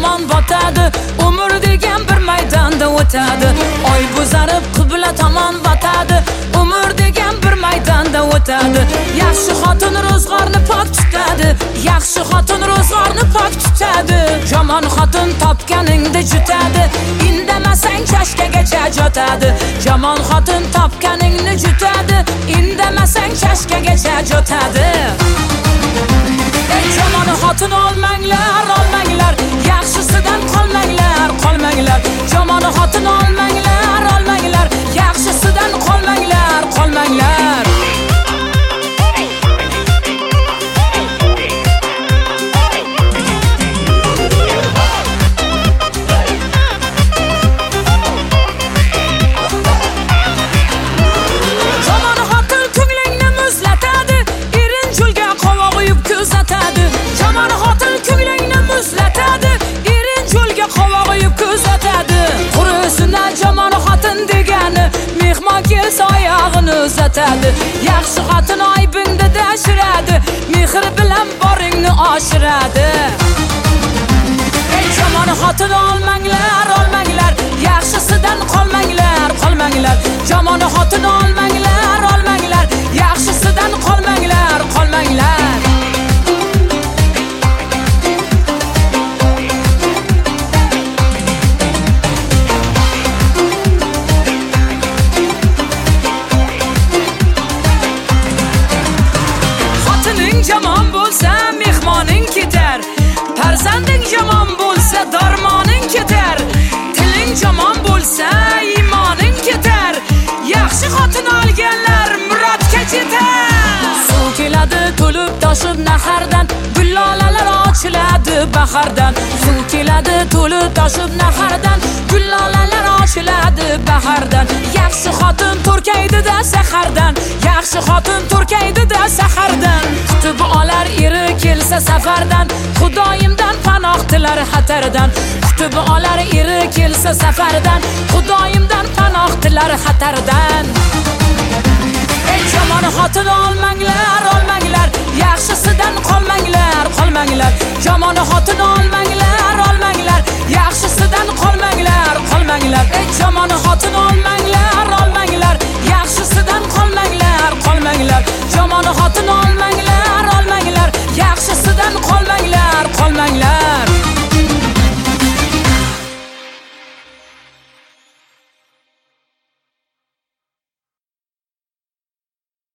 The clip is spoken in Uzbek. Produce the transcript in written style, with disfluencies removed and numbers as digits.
tomon botadi. Umr degan bir maydonda o'tadi. Oy bo'zarib qibla tomon botadi. Umr degan bir maydonda o'tadi. Yaxshi xotin ro'zg'orni pok tutadi. Yaxshi xotin ro'zg'orni pok tutadi. Yomon xotin topganingda jutadi. Indamasang chashkagacha jotadi. Yomon xotin topganingni jutadi. Indamasang chashkagacha jotadi. Yomon xotin olmanglar, olmanglar. Yaxshisidan qolmanglar, qolmanglar. Yomon xotin olmanglar, olmanglar. Yaxshisidan qolmanglar, qolmanglar. Oyog'ini uzatadi. Yaxshi xotin aybingda dashiradi. Mehr bilan boringni oshiradi. Yomon xotin olmanglar, olmanglar. Yaxshisidan qolmanglar, qolmanglar. Yomon xotin olmanglar, olmanglar. Yaxshisidan qolmanglar, qolmanglar. Yomon bo'lsa mehmoning ketar. Farzanding yomon bo'lsa darmoning ketar. Tiling yomon bo'lsa iymoning ketar. Yaxshi xotin olganlar murodga yetar. Suv keladi to'lib toshib nahardan. Gullolalar ochiladi bahardan. Suv keladi to'lib toshib nahardan. Gullolalar ochiladi bahardan. Yaxshi xotin turkaydi-da sahardan. Yaxshi xotin turkaydi-da sahardan. Kutib olar eri kelsa safardan. Xudoyimdan panoh tilar xatardan. Kutib olar eri kelsa safardan. Xudoyimdan panoh tilar xatardan. Yomon xotin olmanglar, olmanglar. Yaxshisidan qolmanglar, qolmanglar. Yomon xotin olmanglar,